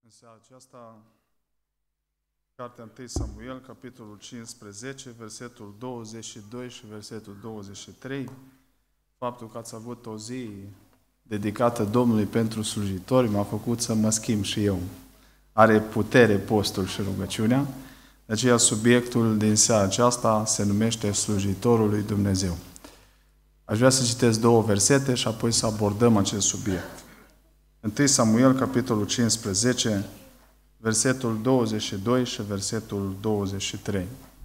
În seara aceasta, cartea 1 Samuel, capitolul 15, versetul 22 și versetul 23. Faptul că ați avut o zi dedicată Domnului pentru slujitori m-a făcut să mă schimb și eu. Are putere postul și rugăciunea. De aceea subiectul din seara aceasta se numește Slujitorul lui Dumnezeu. Aș vrea să citesc două versete și apoi să abordăm acest subiect. 1 Samuel, capitolul 15, versetul 22 și versetul 23.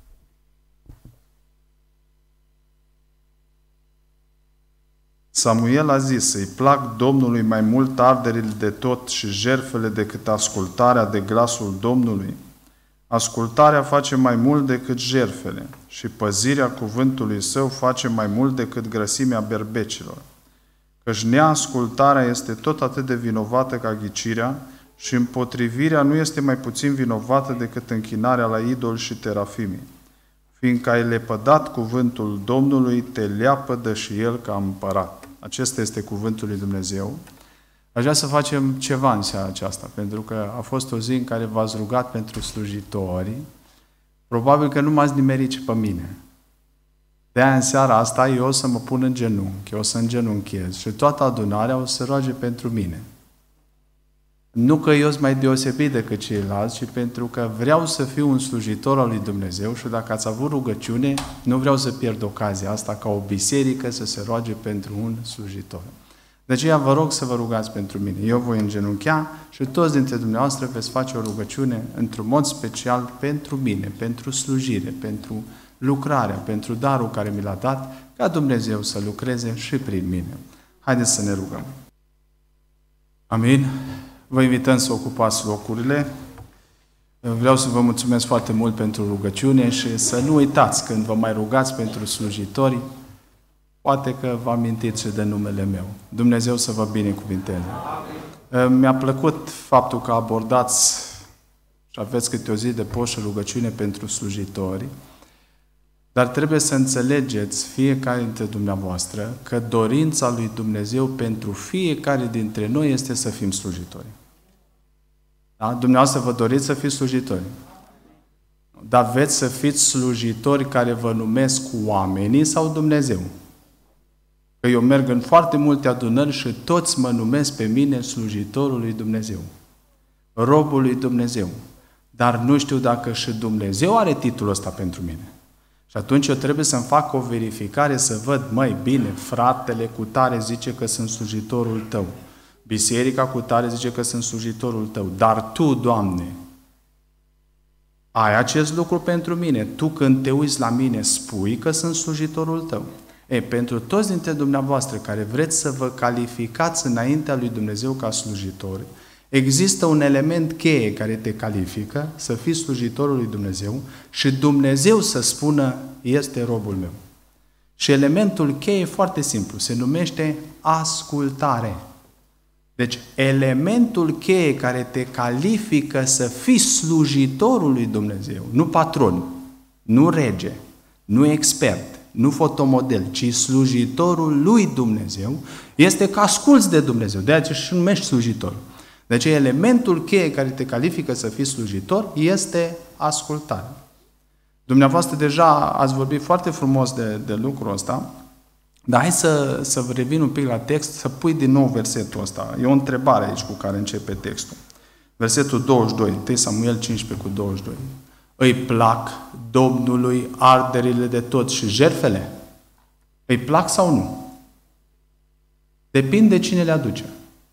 Samuel a zis: îi plac Domnului mai mult arderile de tot și jertfele decât ascultarea de glasul Domnului. Ascultarea face mai mult decât jertfele și păzirea cuvântului său face mai mult decât grăsimea berbecilor. Căci neascultarea este tot atât de vinovată ca ghicirea și împotrivirea nu este mai puțin vinovată decât închinarea la idol și terafimii. Fiindcă ai lepădat cuvântul Domnului, te leapădă și El ca împărat. Acesta este cuvântul lui Dumnezeu. Aș vrea să facem ceva în seara aceasta, pentru că a fost o zi în care v-ați rugat pentru slujitori. Probabil că nu m-ați nimerit și pe mine. De-aia în seara asta eu o să mă pun în genunchi, o să îngenunchez și toată adunarea o să roage pentru mine. Nu că eu sunt mai deosebit decât ceilalți, ci pentru că vreau să fiu un slujitor al lui Dumnezeu și dacă ați avut rugăciune, nu vreau să pierd ocazia asta ca o biserică să se roage pentru un slujitor. De aceea vă rog să vă rugați pentru mine. Eu voi îngenunchea și toți dintre dumneavoastră veți face o rugăciune într-un mod special pentru mine, pentru slujire, pentru lucrarea, pentru darul care mi l-a dat, ca Dumnezeu să lucreze și prin mine. Haideți să ne rugăm. Amin. Vă invităm să ocupați locurile. Vreau să vă mulțumesc foarte mult pentru rugăciune și să nu uitați când vă mai rugați pentru slujitori, poate că vă amintiți și de numele meu. Dumnezeu să vă binecuvinteze. Mi-a plăcut faptul că abordați și aveți câte o zi de post și rugăciune pentru slujitori, dar trebuie să înțelegeți fiecare dintre dumneavoastră că dorința lui Dumnezeu pentru fiecare dintre noi este să fim slujitori. Da? Dumneavoastră vă doriți să fiți slujitori. Dar veți să fiți slujitori care vă numesc oamenii sau Dumnezeu? Că eu merg în foarte multe adunări și toți mă numesc pe mine slujitorul lui Dumnezeu. Robul lui Dumnezeu. Dar nu știu dacă și Dumnezeu are titlul ăsta pentru mine. Și atunci eu trebuie să-mi fac o verificare să văd, măi, bine, fratele cu tare zice că sunt slujitorul tău. Biserica cu tare zice că sunt slujitorul tău. Dar tu, Doamne, ai acest lucru pentru mine. Tu când te uiți la mine spui că sunt slujitorul tău. Pentru toți dintre dumneavoastră care vreți să vă calificați înaintea lui Dumnezeu ca slujitori, există un element cheie care te califică să fii slujitorul lui Dumnezeu și Dumnezeu să spună, este robul meu. Și elementul cheie e foarte simplu, se numește ascultare. Deci, elementul cheie care te califică să fii slujitorul lui Dumnezeu, nu patron, nu rege, nu expert, nu fotomodel, ci slujitorul lui Dumnezeu, este că asculți de Dumnezeu, de aceea și numești slujitor. Deci elementul cheie care te califică să fii slujitor este ascultare. Dumneavoastră deja ați vorbit foarte frumos de lucrul ăsta, dar hai să revin un pic la text, să pui din nou versetul ăsta. E o întrebare aici cu care începe textul. Versetul 22, 1 Samuel 15 cu 22. Îi plac Domnului arderile de tot și jertfele? Îi plac sau nu? Depinde cine le aduce.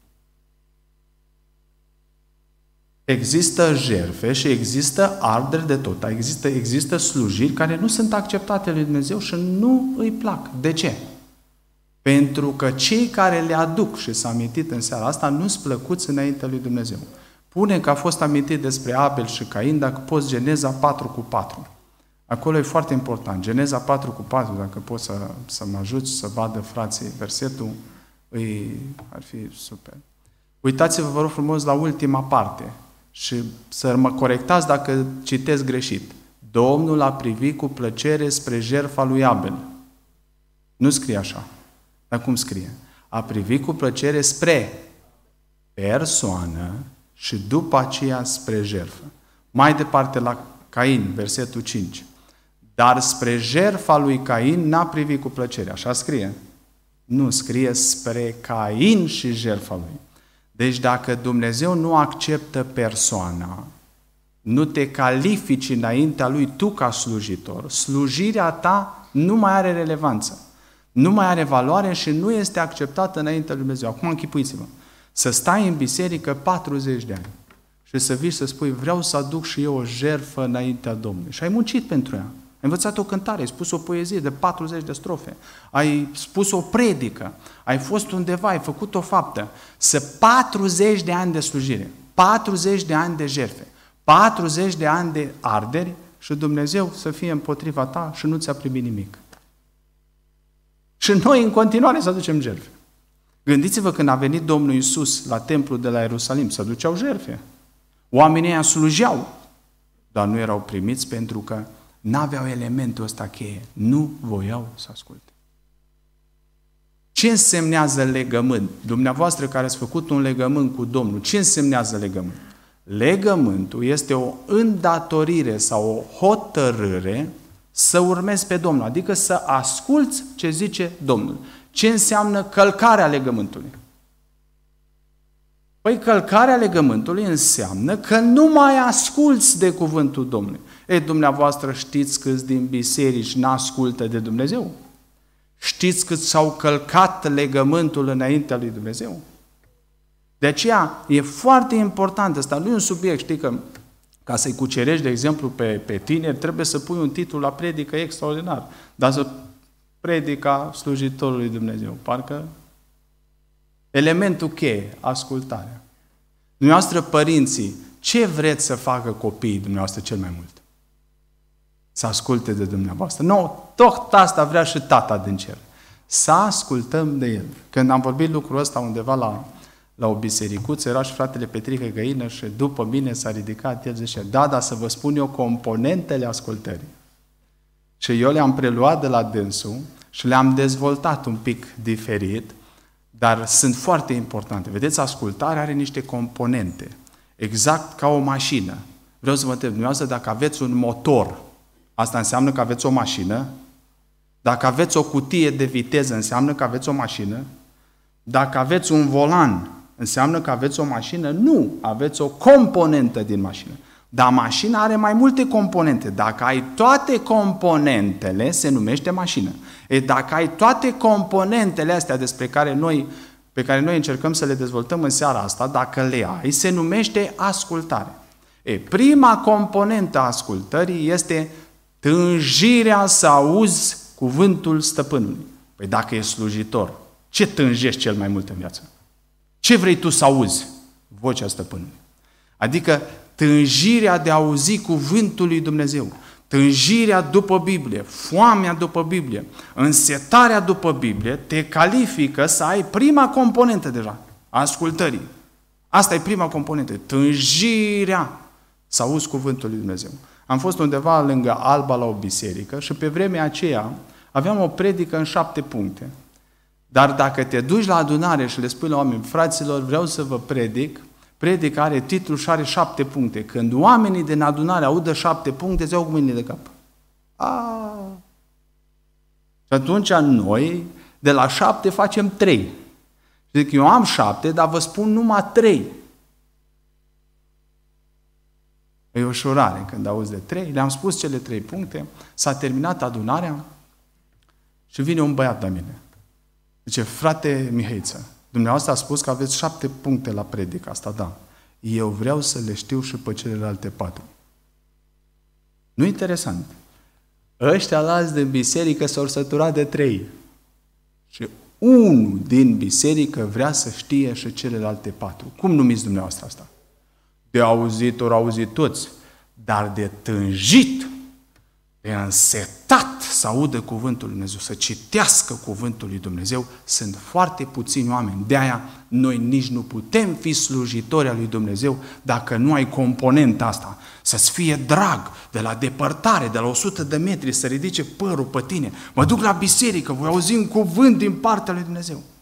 Există jertfe și există arderi de tot. Există slujiri care nu sunt acceptate lui Dumnezeu și nu îi plac. De ce? Pentru că cei care le aduc, și s-a amintit în seara asta, nu sunt plăcuți înaintea lui Dumnezeu. Pune că a fost amintit despre Abel și Cain, dacă poți Geneza 4 cu 4. Acolo e foarte important. Geneza 4 cu 4, dacă poți să mă ajuți să vadă frații versetul, ar fi super. Uitați-vă, vă rog frumos, la ultima parte și să mă corectați dacă citesc greșit. Domnul a privit cu plăcere spre jertfa lui Abel. Nu scrie așa. Dar cum scrie? A privit cu plăcere spre persoană și după aceea spre jertfă. Mai departe la Cain, versetul 5. Dar spre jertfa lui Cain n-a privit cu plăcere. Așa scrie. Nu, scrie spre Cain și jertfa lui. Deci dacă Dumnezeu nu acceptă persoana, nu te califici înaintea lui tu ca slujitor, slujirea ta nu mai are relevanță, nu mai are valoare și nu este acceptată înaintea lui Dumnezeu. Acum închipuiți-vă, să stai în biserică 40 de ani și să vii să spui, vreau să aduc și eu o jertfă înaintea Domnului. Și ai muncit pentru ea. Ai învățat o cântare, ai spus o poezie de 40 de strofe, ai spus o predică, ai fost undeva, ai făcut o faptă. Să 40 de ani de slujire, 40 de ani de jertfe, 40 de ani de arderi și Dumnezeu să fie împotriva ta și nu ți-a primit nimic. Și noi în continuare să aducem jertfe. Gândiți-vă când a venit Domnul Iisus la templul de la Ierusalim, să duceau jertfe. Oamenii ăia slujeau, dar nu erau primiți pentru că n-aveau elementul ăsta cheie. Nu voiau să asculte. Ce însemnează legământ? Dumneavoastră care ați făcut un legământ cu Domnul, ce însemnează legământ? Legământul este o îndatorire sau o hotărâre să urmezi pe Domnul, adică să asculți ce zice Domnul. Ce înseamnă călcarea legământului? Păi călcarea legământului înseamnă că nu mai asculți de cuvântul Domnului. Ei, dumneavoastră știți câți din biserici n-ascultă de Dumnezeu? Știți cât s-au călcat legământul înaintea lui Dumnezeu? De aceea e foarte important ăsta, nu e un subiect, știi că ca să-i cucerești, de exemplu, pe tineri, trebuie să pui un titlu la predică extraordinar, dar să predica slujitorului Dumnezeu. Parcă elementul cheie, ascultarea. Dumneavoastră, părinții, ce vreți să facă copiii dumneavoastră cel mai mult? Să asculte de dumneavoastră. Nu, tot asta vrea și tata din cer. Să ascultăm de el. Când am vorbit lucrul ăsta undeva la o bisericuță, era și fratele Petrică Găină și după mine s-a ridicat, el zicea, da, dar să vă spun eu componentele ascultării. Și eu le-am preluat de la dânsul și le-am dezvoltat un pic diferit, dar sunt foarte importante. Vedeți, ascultarea are niște componente, exact ca o mașină. Vreau să vă întreb, dumneavoastră, dacă aveți un motor, asta înseamnă că aveți o mașină? Dacă aveți o cutie de viteză, înseamnă că aveți o mașină? Dacă aveți un volan, înseamnă că aveți o mașină? Nu, aveți o componentă din mașină. Dar mașina are mai multe componente. Dacă ai toate componentele, se numește mașină. Dacă ai toate componentele astea pe care noi încercăm să le dezvoltăm în seara asta, dacă le ai, se numește ascultare. Prima componentă a ascultării este tânjirea să auzi cuvântul stăpânului. Păi dacă e slujitor, ce tânjești cel mai mult în viață? Ce vrei tu să auzi? Vocea stăpânului. Adică tânjirea de a auzi cuvântul lui Dumnezeu, tânjirea după Biblie, foamea după Biblie, însetarea după Biblie, te califică să ai prima componentă deja, a ascultării. Asta e prima componentă, tânjirea să auzi cuvântul lui Dumnezeu. Am fost undeva lângă Alba la o biserică și pe vremea aceea aveam o predică în 7 puncte. Dar dacă te duci la adunare și le spui la oameni, fraților, vreau să vă predic, predica are titlu și are 7 puncte. Când oamenii din adunare audă 7 puncte, se iau cu mâinile de cap. Și atunci noi, de la 7 facem 3. Zic, eu am 7, dar vă spun numai 3. E o ușurare când auzi de 3. Le-am spus cele 3 puncte, s-a terminat adunarea și vine un băiat la mine. Zice, frate Mihăiță, dumneavoastră a spus că aveți 7 puncte la predică asta, da. Eu vreau să le știu și pe celelalte 4. Nu interesant. Ăștia alți din biserică s-au săturat de 3. Și unul din biserică vrea să știe și celelalte 4. Cum numiți dumneavoastră asta? De auzit, ori auzit toți, dar de tânjit, de însetat să audă cuvântul lui Dumnezeu, să citească cuvântul lui Dumnezeu, sunt foarte puțini oameni. De aia noi nici nu putem fi slujitori al lui Dumnezeu dacă nu ai componenta asta. Să-ți fie drag de la depărtare, de la 100 de metri, să ridice părul pe tine. Mă duc la biserică, voi auzi un cuvânt din partea lui Dumnezeu.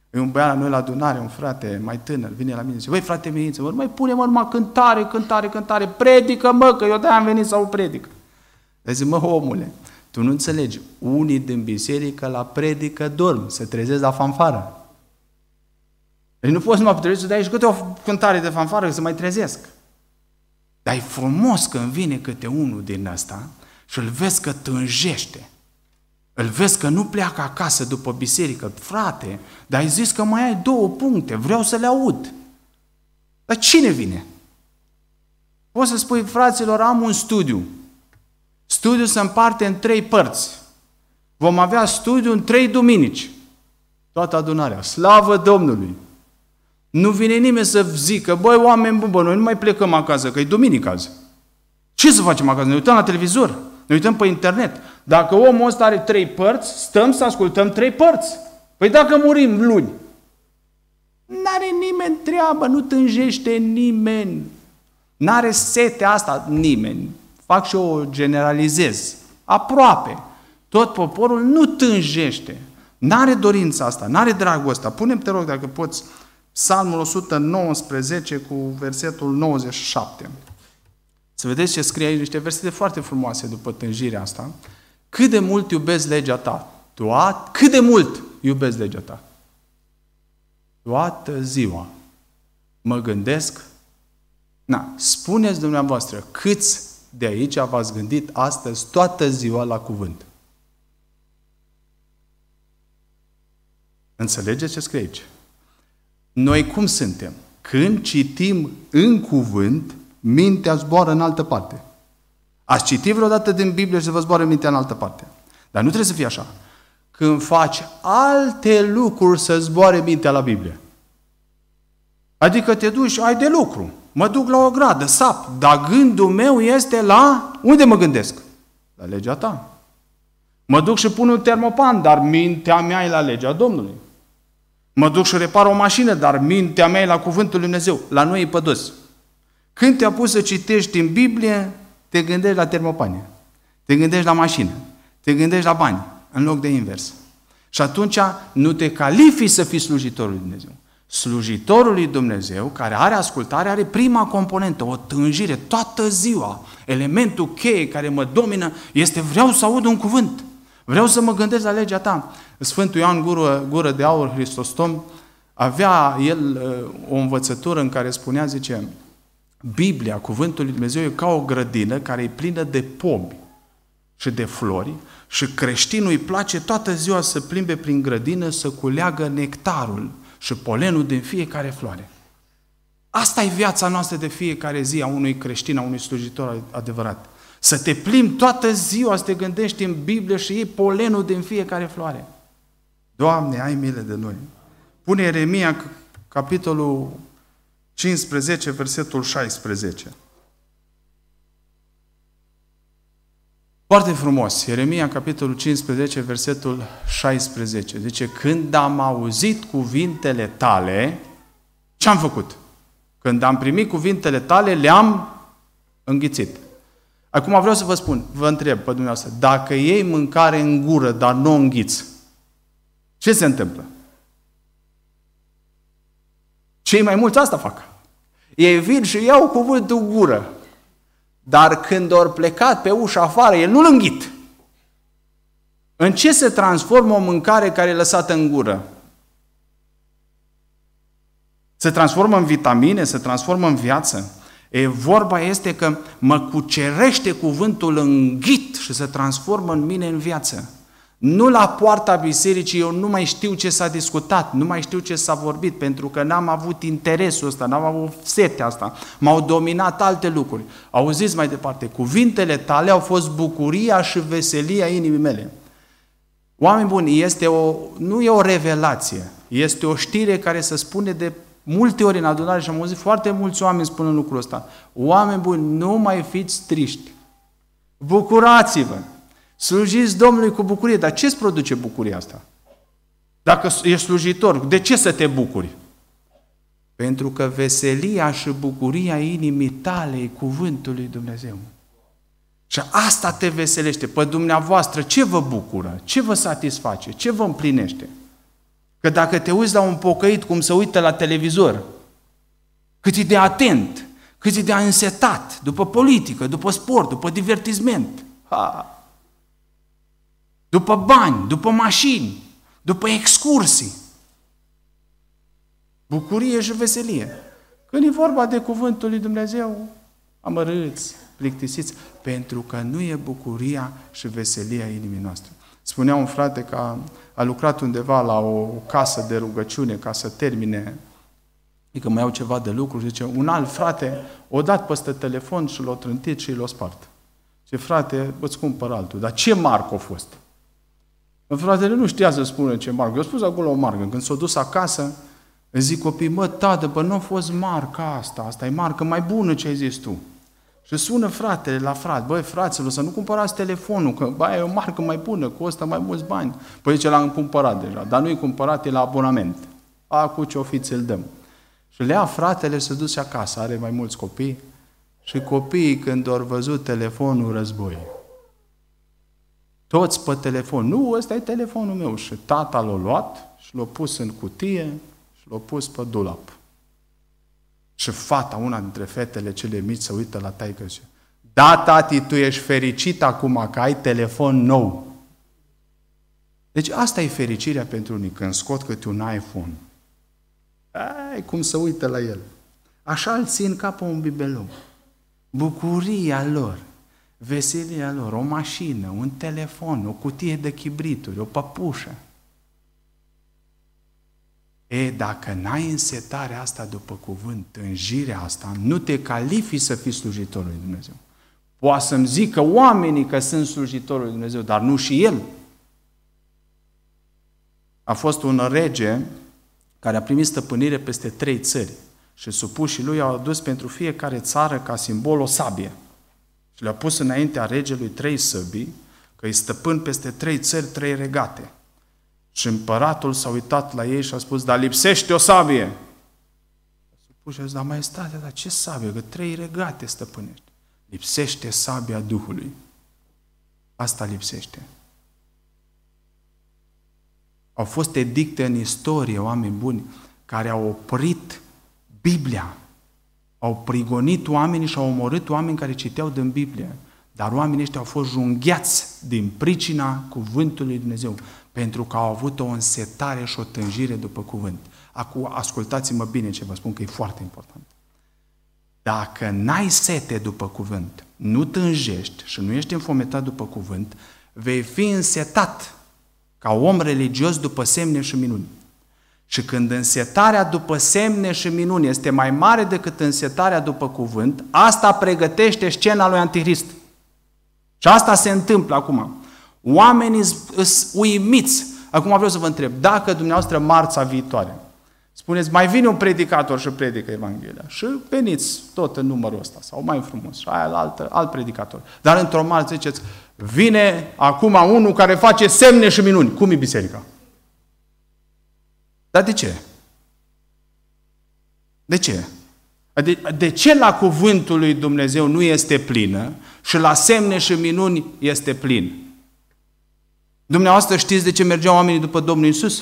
E un băiat la noi la adunare, un frate mai tânăr, vine la mine și zice, băi, frate Miniță, nu mai pune numai cântare, predică, mă, că eu de-aia am venit să o predică. Dar zic, mă, omule, tu nu înțelegi, unii din biserică la predică dorm, se trezesc la fanfară. Deci nu poți numai să dai și câte o cântare de fanfară că se mai trezesc. Dar e frumos când vine câte unul din ăsta și îl vezi că tânjește. Îl vezi că nu pleacă acasă după biserică. Frate, dar ai zis că mai ai 2 puncte, vreau să le aud. Dar cine vine? Poți să spui, fraților, am un studiu. Studiul se împarte în 3 părți. Vom avea studiu în 3 duminici. Toată adunarea. Slavă Domnului! Nu vine nimeni să zică, băi, oameni buni, noi nu mai plecăm acasă, că e duminică azi. Ce să facem acasă? Ne uităm la televizor, ne uităm pe internet. Dacă omul ăsta are 3 părți, stăm să ascultăm 3 părți. Păi dacă murim luni, n-are nimeni treabă, nu tânjește nimeni. N-are setea asta nimeni. Fac și eu, generalizez. Aproape. Tot poporul nu tânjește. N-are dorința asta, n-are dragul ăsta. Pune-mi, te rog, dacă poți, Psalmul 119 cu versetul 97. Să vedeți ce scrie aici, niște versete foarte frumoase după tânjirea asta. Cât de mult iubesc legea ta? Cât de mult iubesc legea ta? Toată ziua mă gândesc. Spuneți dumneavoastră, câți de aici v-ați gândit astăzi toată ziua la cuvânt? Înțelegeți ce scrie aici? Noi cum suntem? Când citim în cuvânt, mintea zboară în altă parte. Ați citit vreodată din Biblie și să vă zboară mintea în altă parte. Dar nu trebuie să fie așa. Când faci alte lucruri să zboare mintea la Biblie. Adică te duci, ai de lucru. Mă duc la o gradă, sap. Dar gândul meu este la... Unde mă gândesc? La legea ta. Mă duc și pun un termopan, dar mintea mea e la legea Domnului. Mă duc și repar o mașină, dar mintea mea e la cuvântul Lui Dumnezeu. La noi e pădos. Când te-a pus să citești în Biblie, te gândești la termopanie. Te gândești la mașină. Te gândești la bani, în loc de invers. Și atunci nu te califici să fii slujitorul lui Dumnezeu. Slujitorul lui Dumnezeu, care are ascultare, are prima componentă, o tânjire, toată ziua. Elementul cheie care mă domină este vreau să aud un cuvânt. Vreau să mă gândesc la legea ta. Sfântul Ioan Gură de Aur, Hristostom, avea el o învățătură în care spunea, zice, Biblia, cuvântul lui Dumnezeu, e ca o grădină care e plină de pomi și de flori și creștinul îi place toată ziua să plimbe prin grădină, să culeagă nectarul și polenul din fiecare floare. Asta e viața noastră de fiecare zi a unui creștin, a unui slujitor adevărat. Să te plimbi toată ziua, să te gândești în Biblie și iei polenul din fiecare floare. Doamne, ai milă de noi! Pune Ieremia, capitolul 15, versetul 16. Foarte frumos. Ieremia, capitolul 15, versetul 16. Zice, când am auzit cuvintele tale, ce am făcut? Când am primit cuvintele tale, le-am înghițit. Acum vreau să vă spun, vă întreb pe dumneavoastră, dacă iei mâncare în gură, dar nu o înghiți, ce se întâmplă? Cei mai mulți asta fac. Ei vin și iau cuvântul în gură, dar când ori plecat pe ușa afară, el nu-l înghit. În ce se transformă o mâncare care e lăsată în gură? Se transformă în vitamine, se transformă în viață. Vorba este că mă cucerește cuvântul în ghit și se transformă în mine în viață. Nu la poarta bisericii, eu nu mai știu ce s-a discutat, nu mai știu ce s-a vorbit, pentru că n-am avut interesul ăsta, n-am avut setea asta, m-au dominat alte lucruri. Auziți mai departe, cuvintele tale au fost bucuria și veselia inimii mele. Oameni buni, nu e o revelație, este o știre care se spune de multe ori în adunare și am auzit foarte mulți oameni spunând lucrul ăsta. Oameni buni, nu mai fiți triști. Bucurați-vă! Slujiți Domnului cu bucurie. Dar ce îți produce bucuria asta? Dacă ești slujitor, de ce să te bucuri? Pentru că veselia și bucuria inimii tale e cuvântul lui Dumnezeu. Și asta te veselește. Pe dumneavoastră, ce vă bucură? Ce vă satisface? Ce vă împlinește? Că dacă te uiți la un pocăit cum se uită la televizor, cât e de atent, cât e de însetat, după politică, după sport, după divertisment, după bani, după mașini, după excursii, bucurie și veselie. Când e vorba de cuvântul lui Dumnezeu, amărâți, plictisiți, pentru că nu e bucuria și veselia inimii noastre. Spunea un frate că a lucrat undeva la o casă de rugăciune ca să termine, adică mai au ceva de lucru, zice, un alt frate o dat peste telefon și l-a trântit și l-a spart. Ce frate, îți cumpăr altul. Dar ce marcă a fost? Fratele nu știa să spună ce marcă. Eu spus acolo o marcă. Când s-a dus acasă, îi zic copiii, mă, tată, bă, nu a fost marca asta e marcă mai bună ce ai zis tu. Și sună fratele la frate, băi, fraților, să nu cumpărați telefonul, că bă, e o marcă mai bună, costă mai mulți bani. Păi zice, l-am cumpărat deja, dar nu-i cumpărat, e la abonament. Acu ce-o fi, ți-l dăm. Și le ia fratele, se duce acasă, are mai mulți copii, și copiii, când au văzut telefonul, război. Toți pe telefon. Nu, ăsta e telefonul meu. Și tata l-a luat și l-a pus în cutie și l-a pus pe dulap. Și fata, una dintre fetele cele mici, se uită la taică și zice, da, tati, tu ești fericit acum că ai telefon nou. Deci asta e fericirea pentru unii, când scot câte un iPhone. Ai, cum se uită la el. Așa îl țin ca pe un bibelou. Bucuria lor, veselia lor, o mașină, un telefon, o cutie de chibrituri, o păpușă. Dacă n-ai însetarea asta după cuvânt, tânjirea asta, nu te califici să fii slujitorul lui Dumnezeu. Poate să-mi zică oamenii că sunt slujitorul lui Dumnezeu, dar nu și el. A fost un rege care a primit stăpânire peste 3 țări și supușii lui au adus pentru fiecare țară ca simbol o sabie. Și le-a pus înaintea regelui 3 săbii, că îi stăpân peste 3 țări, 3 regate. Și împăratul s-a uitat la ei și a spus, dar lipsește o sabie. Supușii au zis, dar maestate, dar ce sabie? Că 3 regate stăpânești. Lipsește sabia Duhului. Asta lipsește. Au fost edicte în istorie, oameni buni, care au oprit Biblia. Au prigonit oamenii și au omorât oameni care citeau din Biblie. Dar oamenii ăștia au fost junghiați din pricina cuvântului lui Dumnezeu, pentru că au avut o însetare și o tânjire după cuvânt. Acum, ascultați-mă bine ce vă spun, că e foarte important. Dacă n-ai sete după cuvânt, nu tânjești și nu ești înfometat după cuvânt, vei fi însetat ca om religios după semne și minuni. Și când însetarea după semne și minuni este mai mare decât însetarea după cuvânt, asta pregătește scena lui Antichrist. Și asta se întâmplă acum. Oamenii sunt uimiți. Acum vreau să vă întreb, dacă dumneavoastră marța viitoare spuneți, mai vine un predicator și predică Evanghelia și veniți tot în numărul ăsta, sau mai frumos, și aia alt predicator. Dar într-o marță ziceți, vine acum unul care face semne și minuni. Cum e biserica? Dar de ce? De ce? De ce la cuvântul lui Dumnezeu nu este plină și la semne și minuni este plin? Dumneavoastră știți de ce mergeau oamenii după Domnul Iisus?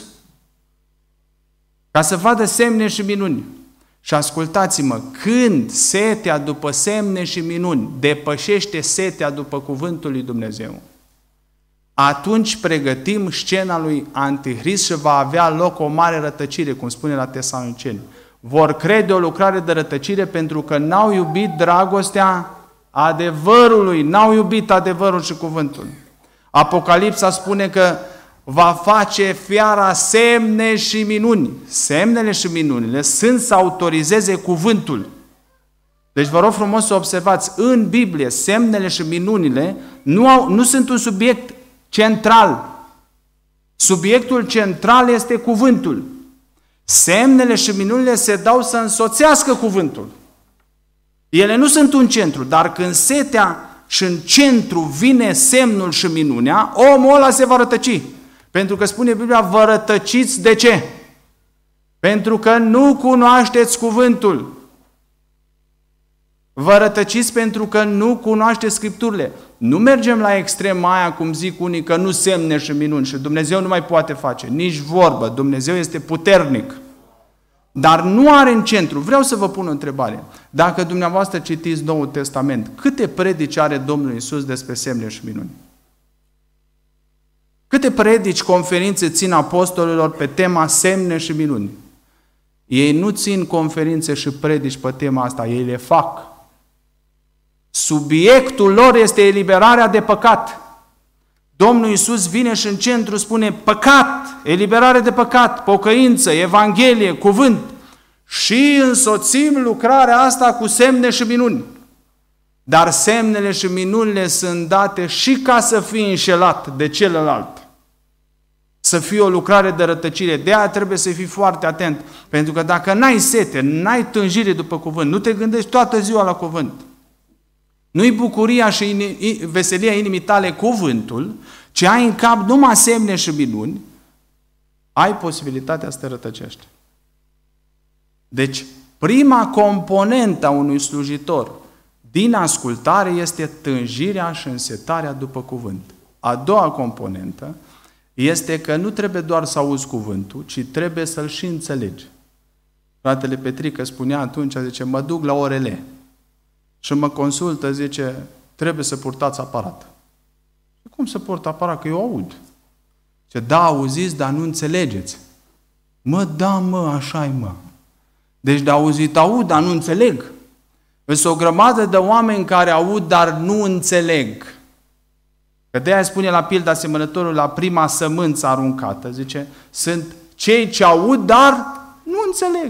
Ca să vadă semne și minuni. Și ascultați-mă, când setea după semne și minuni depășește setea după cuvântul lui Dumnezeu, atunci pregătim scena lui Antichrist și va avea loc o mare rătăcire, cum spune la Tesaloniceni. Vor crede o lucrare de rătăcire pentru că n-au iubit dragostea adevărului, n-au iubit adevărul și cuvântul. Apocalipsa spune că va face fiara semne și minuni. Semnele și minunile sunt să autorizeze cuvântul. Deci vă rog frumos să observați, în Biblie, semnele și minunile nu sunt un subiect central. Subiectul central este cuvântul. Semnele și minunile se dau să însoțească cuvântul. Ele nu sunt un centru, dar când setea și în centru vine semnul și minunea, omul ăla se va rătăci. Pentru că spune Biblia, vă rătăciți de ce? Pentru că nu cunoașteți cuvântul. Vă rătăciți pentru că nu cunoașteți Scripturile. Nu mergem la extrema aia, cum zic unii, că nu semne și minuni și Dumnezeu nu mai poate face. Nici vorbă. Dumnezeu este puternic. Dar nu are în centru. Vreau să vă pun o întrebare. Dacă dumneavoastră citiți Noul Testament, câte predici are Domnul Iisus despre semne și minuni? Câte predici, conferințe țin apostolilor pe tema semne și minuni? Ei nu țin conferințe și predici pe tema asta, ei le fac. Subiectul lor este eliberarea de păcat. Domnul Iisus vine și în centru spune păcat, eliberare de păcat, pocăință, evanghelie, cuvânt. Și însoțim lucrarea asta cu semne și minuni. Dar semnele și minunile sunt date și ca să fii înșelat de celălalt. Să fie o lucrare de rătăcire. De aia trebuie să fii foarte atent. Pentru că dacă n-ai sete, n-ai tânjire după cuvânt, nu te gândești toată ziua la cuvânt, nu-i bucuria și veselia inimii tale cuvântul, ci ai în cap numai semne și minuni, ai posibilitatea să te rătăcești. Deci, prima componentă a unui slujitor din ascultare este tânjirea și însetarea după cuvânt. A doua componentă este că nu trebuie doar să auzi cuvântul, ci trebuie să-l și înțelegi. Fratele Petrică spunea atunci, zice, mă duc la orele și mă consultă, zice, trebuie să purtați aparat. Cum să port aparat? Că eu aud. Zice, da, auziți, dar nu înțelegeți. Așa-i, mă. Deci de auzit aud, dar nu înțeleg. Sunt o grămadă de oameni care aud, dar nu înțeleg. Că de-aia spune la pilda asemănătorul la prima sămânță aruncată, zice, sunt cei ce aud, dar nu înțeleg.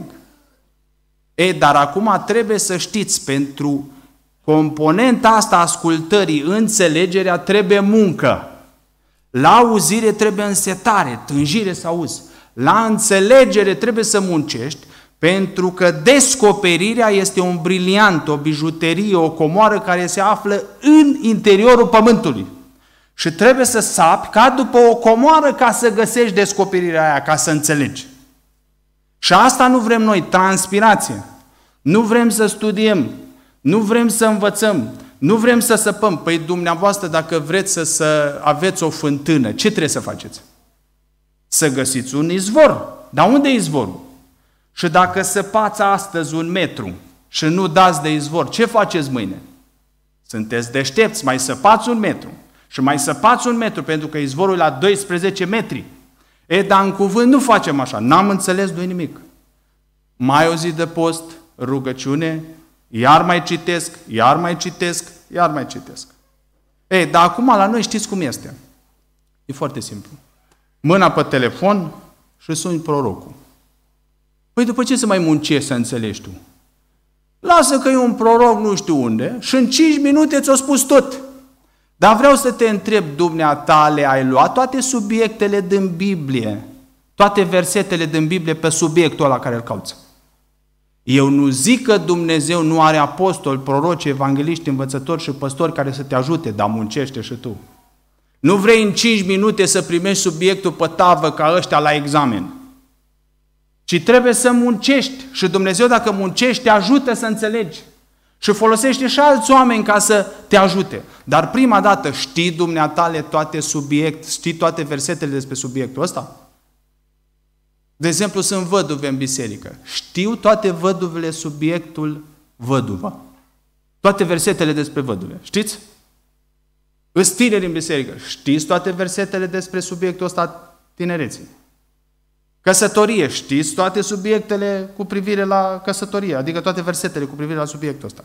Dar acum trebuie să știți, pentru componenta asta ascultării, înțelegerea, trebuie muncă. La auzire trebuie însetare, tânjire să auzi. La înțelegere trebuie să muncești, pentru că descoperirea este un briliant, o bijuterie, o comoară care se află în interiorul pământului. Și trebuie să sapi ca după o comoară ca să găsești descoperirea aia, ca să înțelegi. Și asta nu vrem noi, transpirație. Nu vrem să studiem, nu vrem să învățăm, nu vrem să săpăm. Păi dumneavoastră, dacă vreți să aveți o fântână, ce trebuie să faceți? Să găsiți un izvor. Dar unde e izvorul? Și dacă săpați astăzi 1 metru și nu dați de izvor, ce faceți mâine? Sunteți deștepți, mai săpați 1 metru. Și mai săpați 1 metru, pentru că izvorul e la 12 metri. Dar în cuvânt nu facem așa. N-am înțeles noi nimic. Mai o zi de post, rugăciune, iar mai citesc, iar mai citesc, iar mai citesc. Dar acum la noi știți cum este. E foarte simplu. Mâna pe telefon și suni prorocul. Păi după ce să mai muncești să înțelegi tu? Lasă că e un proroc nu știu unde și în 5 minute ți-o spus tot. Dar vreau să te întreb, dumneatale, ai luat toate subiectele din Biblie, toate versetele din Biblie pe subiectul ăla care îl cauți? Eu nu zic că Dumnezeu nu are apostoli, proroci, evangeliști, învățători și păstori care să te ajute, dar muncește și tu. Nu vrei în 5 minute să primești subiectul pe tavă ca ăștia la examen, ci trebuie să muncești și Dumnezeu, dacă muncești, te ajută să înțelegi. Și folosește și alți oameni ca să te ajute. Dar prima dată știi dumneatale toate știi toate versetele despre subiectul ăsta? De exemplu, sunt văduve în biserică. Știu toate văduvele subiectul văduva. Toate versetele despre văduve. Știți? Îți tineri în biserică. Știți toate versetele despre subiectul ăsta tinereții? Căsătorie. Știți toate subiectele cu privire la căsătorie, adică toate versetele cu privire la subiectul ăsta.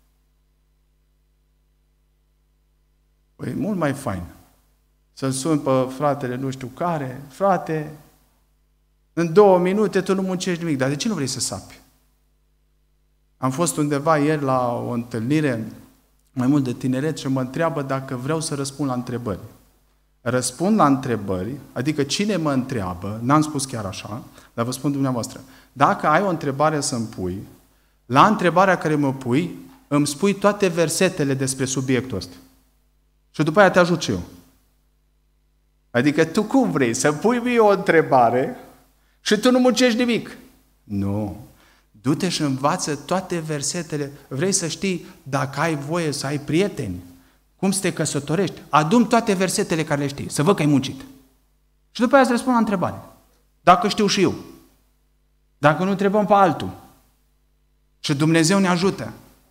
Păi e mult mai fain să-l suni pe fratele nu știu care, frate, în 2 minute tu nu muncești nimic, dar de ce nu vrei să sapi? Am fost undeva ieri la o întâlnire mai mult de tineret și mă întreabă dacă vreau să răspund la întrebări. Răspund la întrebări, adică cine mă întreabă, n-am spus chiar așa, dar vă spun dumneavoastră, dacă ai o întrebare să-mi pui, la întrebarea care mă pui, îmi spui toate versetele despre subiectul ăsta. Și după aia te ajut și eu. Adică tu cum vrei? Să pui mie o întrebare și tu nu muncești nimic? Nu. Du-te și învață toate versetele. Vrei să știi dacă ai voie să ai prieteni, cum să te căsătorești? Adu-mi toate versetele care le știi, să văd că ai muncit. Și după aia îți răspund la întrebare. Dacă știu și eu. Dacă nu, întrebăm pe altul. Și Dumnezeu ne ajută.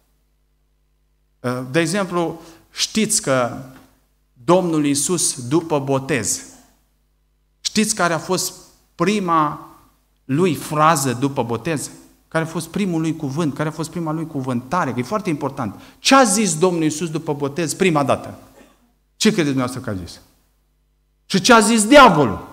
De exemplu, știți că Domnul Iisus, după botez, știți care a fost prima lui frază după botez? Care a fost primul lui cuvânt? Care a fost prima lui cuvântare? Că e foarte important. Ce a zis Domnul Iisus după botez prima dată? Ce credeți dumneavoastră că a zis? Și ce a zis diavolul?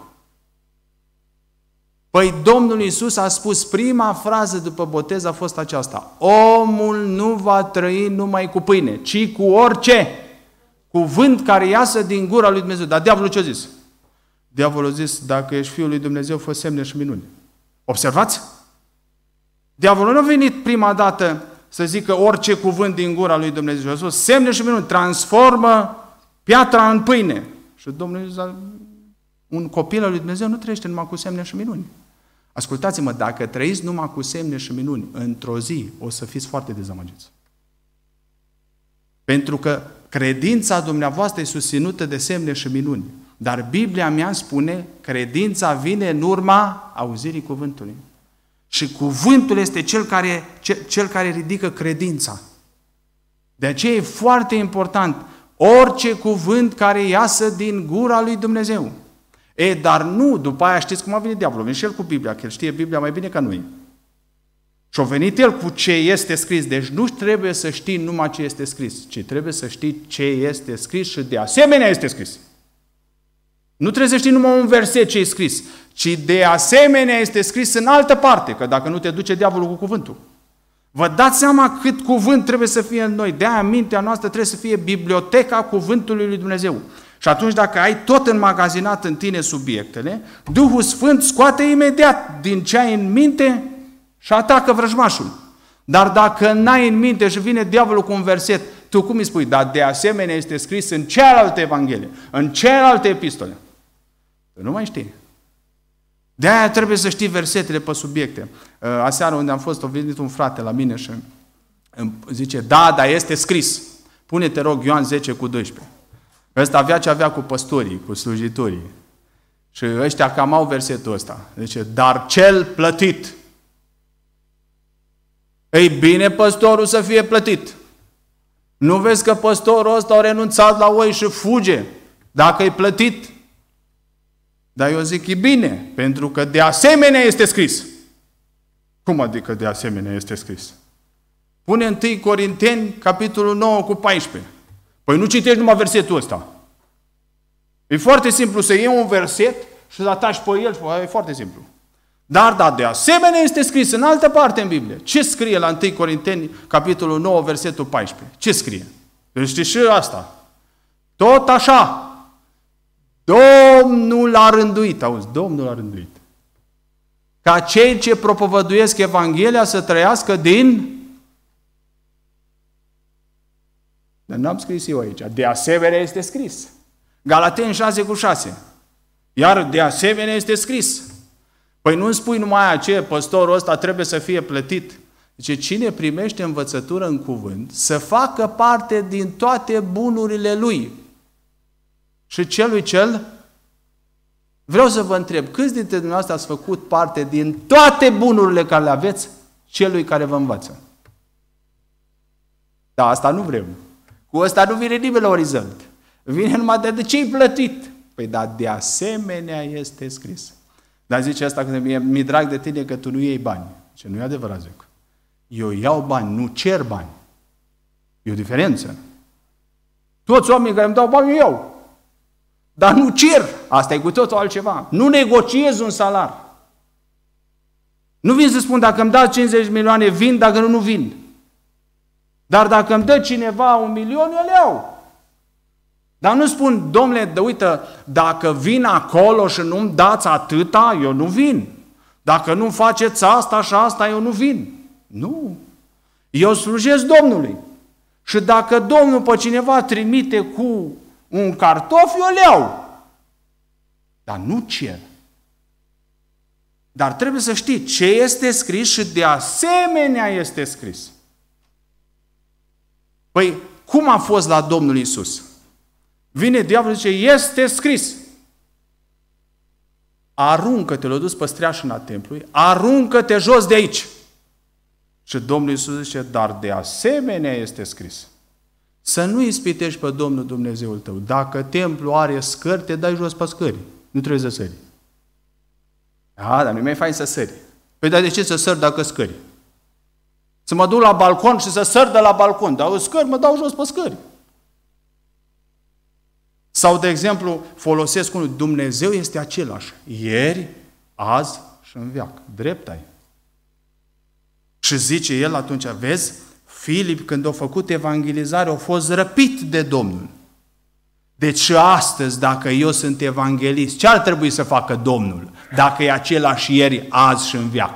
Păi Domnul Iisus a spus, prima frază după botez a fost aceasta: omul nu va trăi numai cu pâine, ci cu orice cuvânt care iasă din gura lui Dumnezeu. Dar diavolul ce a zis? Diavolul a zis, dacă ești Fiul lui Dumnezeu, fă semne și minuni. Observați? Diavolul nu a venit prima dată să zică orice cuvânt din gura lui Dumnezeu. A spus semne și minuni, transformă piatra în pâine. Și Domnul, un copil al lui Dumnezeu nu trăiește numai cu semne și minuni. Ascultați-mă, dacă trăiți numai cu semne și minuni, într-o zi o să fiți foarte dezamăgiți. Pentru că credința dumneavoastră e susținută de semne și minuni. Dar Biblia mea spune, credința vine în urma auzirii cuvântului. Și cuvântul este cel care ridică credința. De aceea e foarte important orice cuvânt care iasă din gura lui Dumnezeu. Dar nu, după aia știți cum a venit diavolul. Vine și el cu Biblia, că el știe Biblia mai bine ca noi. Și a venit el cu ce este scris. Deci nu trebuie să știi numai ce este scris, ci trebuie să știi ce este scris și de asemenea este scris. Nu trebuie să știi numai un verset ce e scris, ci de asemenea este scris în altă parte, că dacă nu te duce diavolul cu cuvântul. Vă dați seama cât cuvânt trebuie să fie în noi. De-aia mintea noastră trebuie să fie biblioteca cuvântului lui Dumnezeu. Și atunci dacă ai tot înmagazinat în tine subiectele, Duhul Sfânt scoate imediat din ce ai în minte și atacă vrăjmașul. Dar dacă n-ai în minte și vine diavolul cu un verset, tu cum îi spui? Dar de asemenea este scris în cealaltă evanghelie, în cealaltă epistole. Tu nu mai știi. De-aia trebuie să știi versetele pe subiecte. Aseară unde am fost, a venit un frate la mine și îmi zice, da, dar este scris. Pune-te rog Ioan 10:12. Ăsta avea ce avea cu păstorii, cu slujitorii. Și ăștia cam au versetul ăsta. Zice, dar cel plătit. Ei bine, păstorul să fie plătit. Nu vezi că păstorul ăsta a renunțat la oi și fuge dacă e plătit? Dar eu zic, e bine, pentru că de asemenea este scris. Cum adică de asemenea este scris? Pune 1 Corinteni, capitolul 9:14. Păi nu citești numai versetul ăsta. E foarte simplu să iei un verset și să ataci pe el. E foarte simplu. Dar de asemenea este scris în altă parte în Biblie. Ce scrie la 1 Corinteni, capitolul 9, versetul 14? Ce scrie? Deci știi și asta. Tot așa. Domnul a rânduit, auzi, Domnul a rânduit, ca cei ce propovăduiesc Evanghelia să trăiască din... Dar n-am scris eu aici. De asemenea este scris. Galateni 6:6. Iar de asemenea este scris. Păi nu-mi spui numai aia ce păstorul ăsta trebuie să fie plătit. Zice, cine primește învățătură în cuvânt, să facă parte din toate bunurile lui. Și celui cel? Vreau să vă întreb, câți dintre dumneavoastră ați făcut parte din toate bunurile care le aveți celui care vă învață? Da, asta nu vrem. Cu ăsta nu vine nimeni la orizont. Vine numai de ce-i plătit. Păi da, de asemenea este scris. Dar zice asta că mi-e drag de tine că tu nu iei bani. Ce nu e adevărat, zic. Eu iau bani, nu cer bani. E o diferență. Toți oamenii care îmi dau bani, eu iau. Dar nu cer. Asta e cu totul altceva. Nu negociez un salar. Nu vin să spun, dacă îmi dați 50 milioane, vin, dacă nu vin. Dar dacă îmi dă cineva 1 milion, eu le iau. Dar nu spun, domnule, uite, dacă vin acolo și nu-mi dați atâta, eu nu vin. Dacă nu faceți asta și asta, eu nu vin. Nu. Eu slujesc Domnului. Și dacă Domnul pe cineva trimite cu un cartof, eu le iau. Dar nu cer. Dar trebuie să știi ce este scris și de asemenea este scris. Păi, cum a fost la Domnul Iisus? Vine diavolul și zice, este scris. Aruncă-te, l-a dus pe streașina templului, aruncă-te jos de aici. Și Domnul Iisus zice, dar de asemenea este scris. Să nu ispitești pe Domnul Dumnezeul tău. Dacă templul are scări, te dai jos pe scări. Nu trebuie să sări. Da, dar nu-i mai fain să sări. Păi dar de ce să sări dacă scări? Să mă duc la balcon și să săr de la balcon. Dar scări, mă dau jos pe scări. Sau, de exemplu, folosesc unul, Dumnezeu este același. Ieri, azi și în veac. Drept ai. Și zice el atunci, vezi, Filip, când a făcut evangelizare, a fost răpit de Domnul. Deci și astăzi, dacă eu sunt evanghelist, ce ar trebui să facă Domnul? Dacă e același ieri, azi și în veac?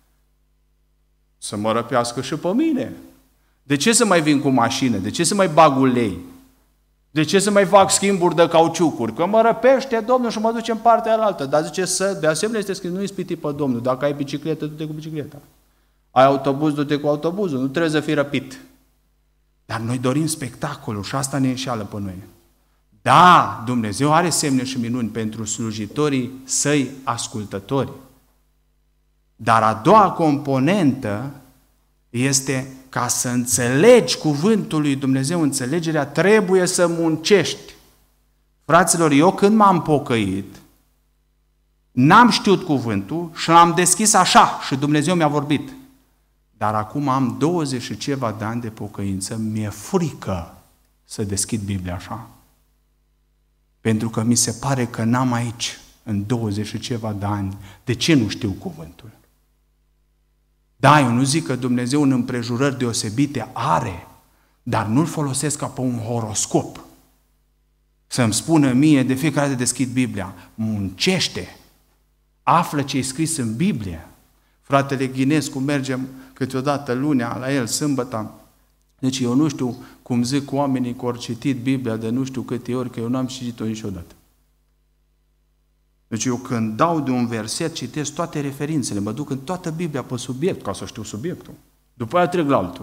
Să mă răpească și pe mine. De ce să mai vin cu mașină? De ce să mai bag ulei? De ce să mai fac schimburi de cauciucuri? Că mă răpește Domnul și mă duce în partea alaltă. Dar zice de asemenea este scris, nu ispiti pe Domnul. Dacă ai bicicletă, du-te cu bicicleta. Ai autobuz, du-te cu autobuzul. Nu trebuie să fii răpit. Dar noi dorim spectacolul și asta ne înșeală pe noi. Da, Dumnezeu are semne și minuni pentru slujitorii săi ascultători. Dar a doua componentă este ca să înțelegi cuvântul lui Dumnezeu, înțelegerea, trebuie să muncești. Fraților, eu când m-am pocăit, n-am știut cuvântul și l-am deschis așa și Dumnezeu mi-a vorbit. Dar acum am 20 și ceva de ani de pocăință, mi-e frică să deschid Biblia așa. Pentru că mi se pare că n-am aici, în 20 și ceva de ani, de ce nu știu cuvântul? Da, eu nu zic că Dumnezeu în împrejurări deosebite are, dar nu-l folosesc ca pe un horoscop. Să-mi spună mie de fiecare dată deschid Biblia, muncește, află ce e scris în Biblie. Fratele Ghinescu, mergem câteodată lunea la el, sâmbătă. Deci eu nu știu cum zic oamenii că au citit Biblia de nu știu câte ori, că eu n-am citit-o niciodată. Deci eu când dau de un verset, citesc toate referințele, mă duc în toată Biblia pe subiect, ca să știu subiectul. După aia trec la altul.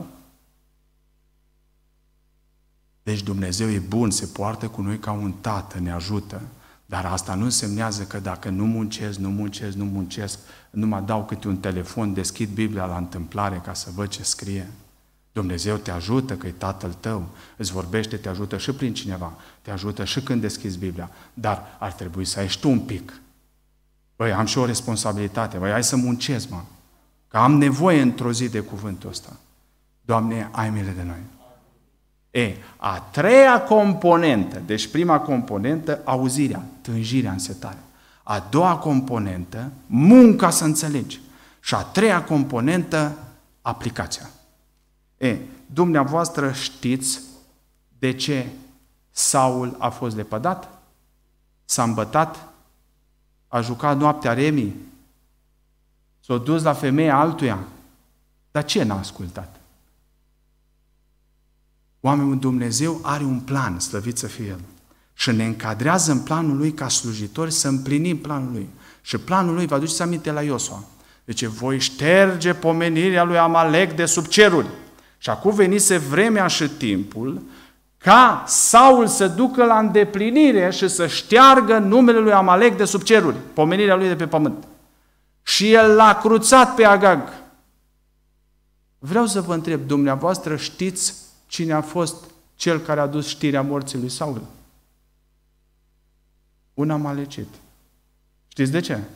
Deci Dumnezeu e bun, se poartă cu noi ca un tată, ne ajută, dar asta nu însemnează că dacă nu muncesc, nu mă dau câte un telefon, deschid Biblia la întâmplare ca să văd ce scrie. Dumnezeu te ajută, că e Tatăl tău, îți vorbește, te ajută și prin cineva, te ajută și când deschizi Biblia, dar ar trebui să ai și tu un pic. Băi, am și o responsabilitate, băi, hai să muncesc, mă, că am nevoie într-o zi de cuvântul ăsta. Doamne, ai milă de noi. A treia componentă, deci prima componentă, auzirea, tânjirea, însetarea. A doua componentă, munca să înțelegi. Și a treia componentă, aplicația. Dumneavoastră știți de ce Saul a fost lepădat? S-a îmbătat? A jucat noaptea remii? S-a dus la femeia altuia? Dar ce n-a ascultat? Oamenul Dumnezeu are un plan, slăvit să fie El. Și ne încadrează în planul Lui ca slujitori să împlinim planul Lui. Și planul Lui, vă aduceți aminte la Iosua. Deci voi șterge pomenirea lui Amalek de sub ceruri. Și acum venise vremea și timpul ca Saul să ducă la îndeplinire și să șteargă numele lui Amalek de sub ceruri, pomenirea lui de pe pământ. Și el l-a cruțat pe Agag. Vreau să vă întreb, dumneavoastră știți cine a fost cel care a dus știrea morții lui Saul? Un amalecit. Știți de ce?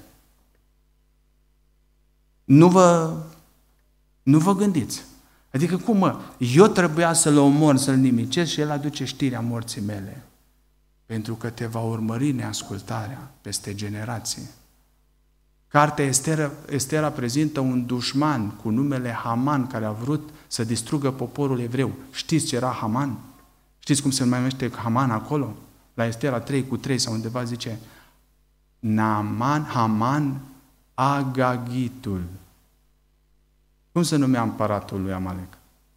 Nu vă gândiți. Adică cum, mă? Eu trebuia să-l omor, să-l nimicesc și el aduce știrea morții mele. Pentru că te va urmări neascultarea peste generații. Cartea Estera prezintă un dușman cu numele Haman care a vrut să distrugă poporul evreu. Știți ce era Haman? Știți cum se numește Haman acolo? La Estera 3:3 sau undeva zice Haman Agagitul. Cum se numea împăratul lui Amalek?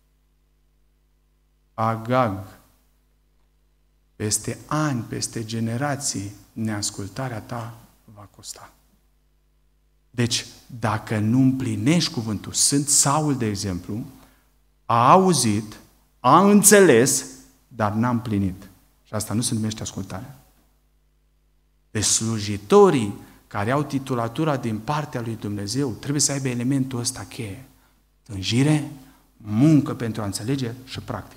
Agag. Peste ani, peste generații, neascultarea ta va costa. Deci, dacă nu împlinești cuvântul, sunt Saul, de exemplu, a auzit, a înțeles, dar n-a împlinit. Și asta nu se numește ascultare. Deci slujitorii care au titulatura din partea lui Dumnezeu trebuie să aibă elementul ăsta cheie. Tânjire, muncă pentru a înțelege și practică.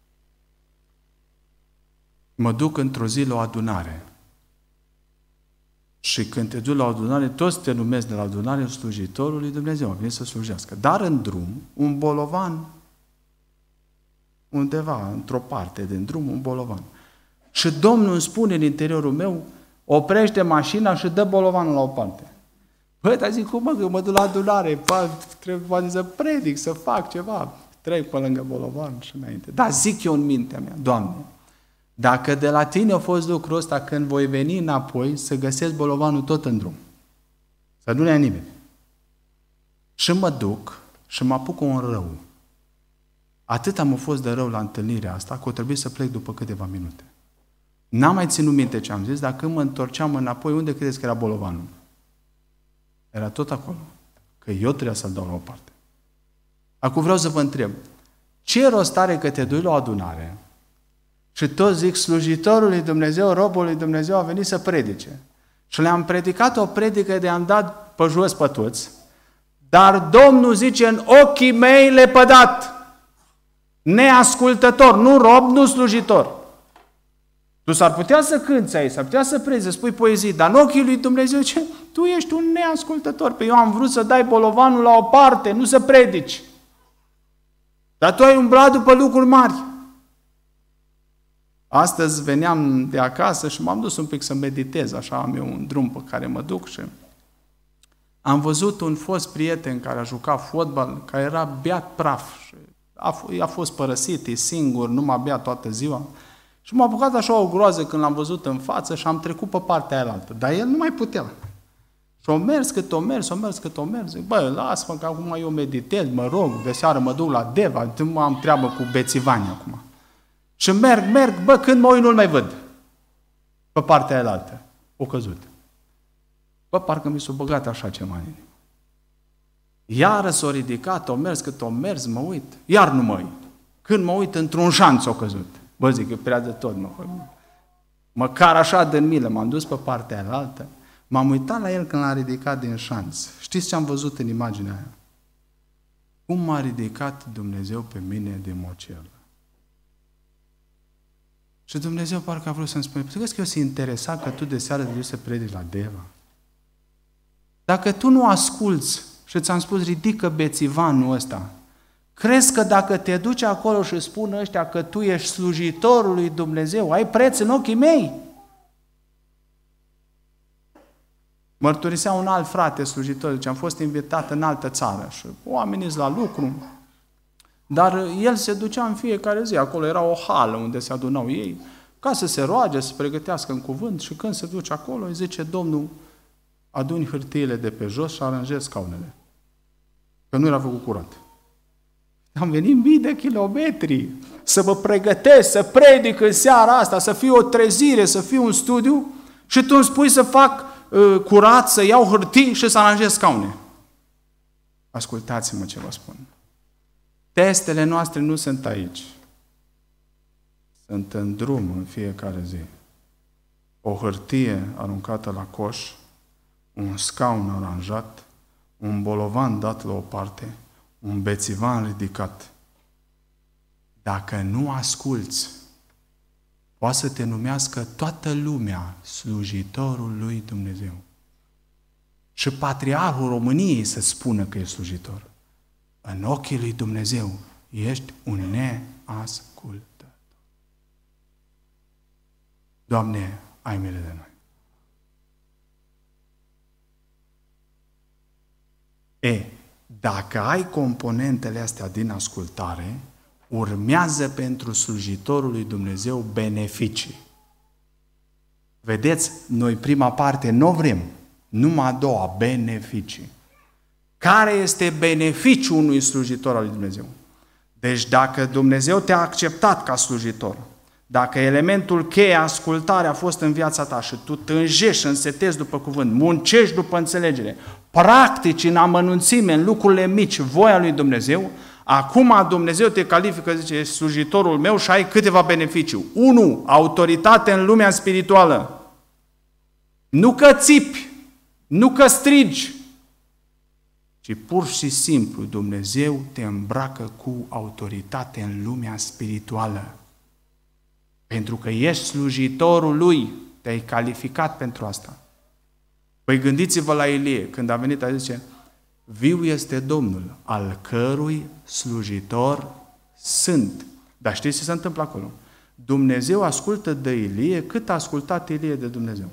Mă duc într-o zi la o adunare. Și când te duci la o adunare, toți te numesc de la adunare slujitorul lui Dumnezeu, a venit să slujească. Dar în drum, un bolovan, undeva, într-o parte din drum, un bolovan. Și Domnul îmi spune în interiorul meu, oprește mașina și dă bolovanul la o parte. Băi, dar zic, cum mă, că eu mă duc la adunare, trebuie să predic, să fac ceva. Trec pe lângă bolovan și înainte. Dar zic eu în mintea mea, Doamne, dacă de la Tine a fost lucrul ăsta, când voi veni înapoi, să găsesc bolovanul tot în drum. Să nu ne ia nimeni. Și mă duc și mă apuc un rău. Atât am fost de rău la întâlnirea asta, că o trebuie să plec după câteva minute. N-am mai ținut minte ce am zis, dar când mă întorceam înapoi, unde credeți că era bolovanul? Era tot acolo. Că eu trebuia să-l dau la o parte. Acum vreau să vă întreb, ce rost are că te duci la o adunare și toți zic, slujitorul lui Dumnezeu, robul lui Dumnezeu a venit să predice. Și le-am predicat o predică de am dat pe jos pe toți, dar Domnul zice, în ochii mei lepădat, neascultător, nu rob, nu slujitor. Tu s-ar putea să cânți aici, s-ar putea să prezi, să spui poezii, dar în ochii lui Dumnezeu ce? Tu ești un neascultător. Pe eu am vrut să dai bolovanul la o parte, nu să predici. Dar tu ai umblat după lucruri mari. Astăzi veneam de acasă și m-am dus un pic să meditez, așa am eu un drum pe care mă duc și am văzut un fost prieten care a jucat fotbal, care era beat praf. Și a fost părăsit, e singur, nu m-a beat toată ziua. Și m-a apucat așa o groază când l-am văzut în față și am trecut pe partea aia altă. Dar el nu mai putea. Și o mers cât o mers. Zic, bă, lasă-mă că acum eu meditez, mă rog, de seară mă duc la Deva, nu am treabă cu bețivani acum. Și merg, bă, când mă uit nu-l mai văd. Pe partea aia altă. O căzut. Bă, parcă mi s-a băgat așa ceva în inimă. Iară s-a ridicat, o mers, mă uit, iar nu mă uit. Când mă uit, într-un șanț o căzut. Bă, zic, eu prea de tot, măcar așa de milă, m-am dus pe partea aia altă, m-am uitat la el când l-a ridicat din șanț. Știți ce am văzut în imaginea aia? Cum m-a ridicat Dumnezeu pe mine din mocelă. Și Dumnezeu parcă a vrut să-mi spune, crezi că eu sunt interesat că tu de seară te duci să predici la Deva? Dacă tu nu asculți și ți-am spus, ridică bețivanul ăsta, crezi că dacă te duci acolo și spun ăștia că tu ești slujitorul lui Dumnezeu, ai preț în ochii mei? Mărturisea un alt frate slujitor, deci am fost invitat în altă țară și oamenii la lucru, dar el se ducea în fiecare zi, acolo era o hală unde se adunau ei, ca să se roage, să se pregătească în cuvânt și când se duce acolo, îi zice, Domnul, aduni hârtiile de pe jos și aranjezi scaunele. Că nu era făcut curat. Am venit mii de kilometri să mă pregătesc, să predic în seara asta, să fie o trezire, să fie un studiu și tu îmi spui să fac curat, să iau hârtii și să aranjez scaune. Ascultați-mă ce vă spun. Testele noastre nu sunt aici. Sunt în drum în fiecare zi. O hârtie aruncată la coș, un scaun aranjat, un bolovan dat la o parte, un bețivan ridicat. Dacă nu asculți, poate să te numească toată lumea slujitorul lui Dumnezeu. Și Patriarhul României să spună că e slujitor. În ochii lui Dumnezeu ești un neascultător. Doamne, ai milă de noi. Dacă ai componentele astea din ascultare, urmează pentru slujitorul lui Dumnezeu beneficii. Vedeți, noi prima parte nu vrem, numai a doua, beneficii. Care este beneficiul unui slujitor al lui Dumnezeu? Deci dacă Dumnezeu te-a acceptat ca slujitor, dacă elementul cheie, ascultare, a fost în viața ta și tu tânjești, însetezi după cuvânt, muncești după înțelegere, practici în amănunțime, în lucrurile mici, voia lui Dumnezeu, acum Dumnezeu te califică, zice, ești slujitorul meu și ai câteva beneficii. 1. Autoritate în lumea spirituală. Nu că țipi, nu că strigi, ci pur și simplu Dumnezeu te îmbracă cu autoritate în lumea spirituală. Pentru că ești slujitorul Lui, te-ai calificat pentru asta. Păi gândiți-vă la Ilie, când a venit, a zice, viu este Domnul, al cărui slujitor sunt. Dar știți ce se întâmplă acolo? Dumnezeu ascultă de Ilie cât a ascultat Ilie de Dumnezeu.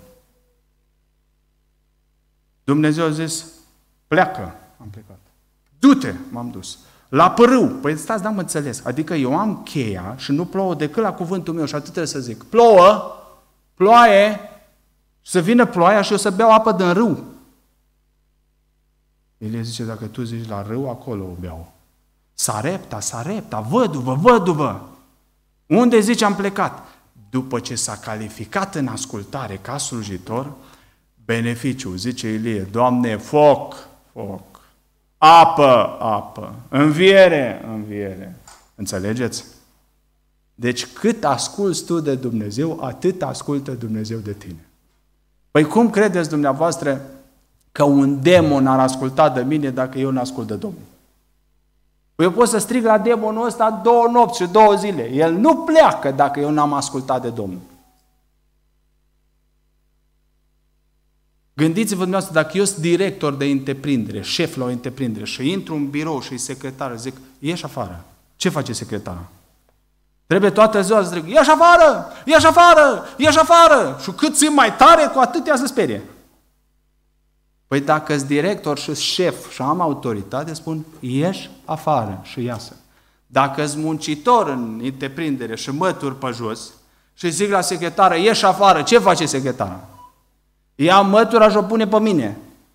Dumnezeu a zis, pleacă, am plecat. Du-te, m-am dus. La pârâu, păi stați, n-am înțeles. Adică eu am cheia și nu plouă decât la cuvântul meu și atât trebuie să zic. Plouă, ploaie, să vină ploaia și eu să beau apă din râu. El zice, dacă tu zici la râu, acolo o beau. Sarepta, văduvă. Unde zice am plecat? După ce s-a calificat în ascultare ca slujitor, beneficiu, zice Ilie, Doamne, foc, apă, înviere. Înțelegeți? Deci cât asculți tu de Dumnezeu, atât ascultă Dumnezeu de tine. Păi cum credeți dumneavoastră că un demon ar asculta de mine dacă eu n-ascult de Domnul? Păi eu pot să strig la demonul ăsta 2 nopți și 2 zile. El nu pleacă dacă eu n-am ascultat de Domnul. Gândiți-vă dumneavoastră, dacă eu sunt director de întreprindere, șef la o întreprindere și intru în birou și secretar, zic, ieși afară. Ce face secretara? Trebuie toată ziua să zic, ieși afară! Și cât sunt mai tare, cu atât ea se sperie. Păi dacă sunt director și șef și am autoritate, spun, ieși afară și iasă. Dacă sunt muncitor în întreprindere și mături pe jos și zic la secretară, ieși afară, ce face secretara? Ia mătura și o pune pe mine.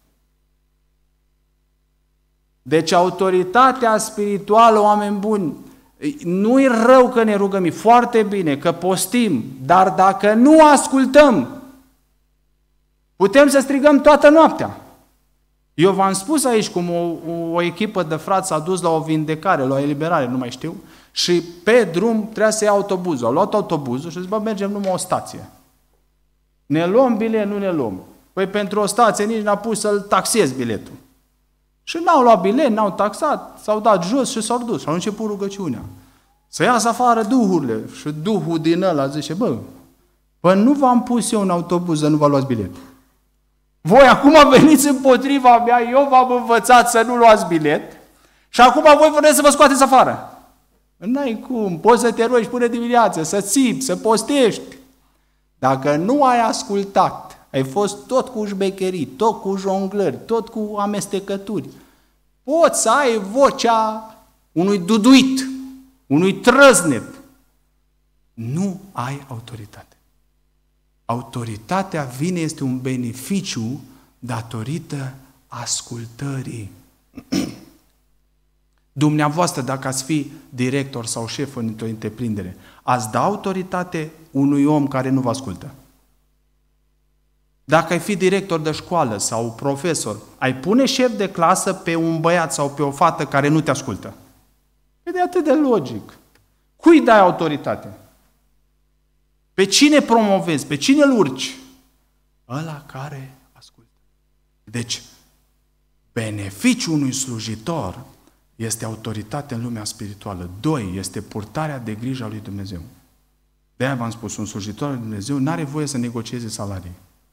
Deci autoritatea spirituală, oameni buni, nu-i rău că ne rugăm, e foarte bine, că postim, dar dacă nu ascultăm, putem să strigăm toată noaptea. Eu v-am spus aici cum o echipă de frați s-a dus la o vindecare, la o eliberare, nu mai știu, și pe drum trebuia să ia autobuzul. Au luat autobuzul și zic, mergem numai o stație. Ne luăm bilet, nu ne luăm. Păi pentru o stație nici n-a pus să-l taxezi biletul. Și n-au luat bilet, n-au taxat, s-au dat jos și s-au dus. Au început rugăciunea. Să iasă afară duhurile. Și duhul din ăla zice, bă, nu v-am pus eu în autobuz să nu vă luați bilet. Voi acum veniți împotriva mea, eu v-am învățat să nu luați bilet și acum voi vreți să vă scoateți afară. N-ai cum, poți să te rogi până dimineață, să țipi, să postești. Dacă nu ai ascultat, ai fost tot cu șmecherii, tot cu jonglări, tot cu amestecături, poți să ai vocea unui duduit, unui trăznet. Nu ai autoritate. Autoritatea vine, este un beneficiu datorită ascultării. Dumneavoastră, dacă ați fi director sau șef într-o întreprindere, ați da autoritate unui om care nu vă ascultă? Dacă ai fi director de școală sau profesor, ai pune șef de clasă pe un băiat sau pe o fată care nu te ascultă? E atât de logic. Cui dai autoritate? Pe cine promovezi? Pe cine îl urci? Ăla care ascultă. Deci, beneficiul unui slujitor este autoritatea în lumea spirituală. 2. Este purtarea de grijă a lui Dumnezeu. De-aia v-am spus, un slujitor al lui Dumnezeu nu are voie să negocieze salarii.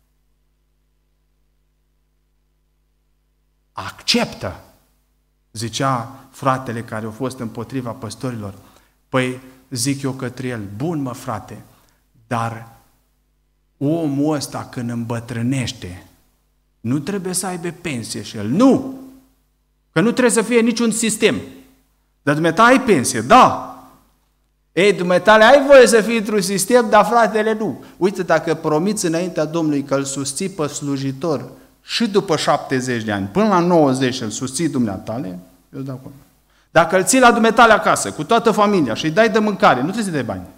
Acceptă, zicea fratele care a fost împotriva păstorilor. Păi, zic eu către el, bun mă frate, dar omul ăsta când îmbătrânește, nu trebuie să aibă pensie și el. Nu! Că nu trebuie să fie niciun sistem. Dar dumneata ai pensie, da. Ei, dumneatale ai voie să fii într-un sistem, dar fratele nu. Uite, dacă promiți înaintea Domnului că îl susții pe slujitor și după 70 de ani, până la 90 îl susții dumneatale, eu dau acolo. Dacă îl ții la dumneatale acasă, cu toată familia și îi dai de mâncare, nu trebuie să dai bani.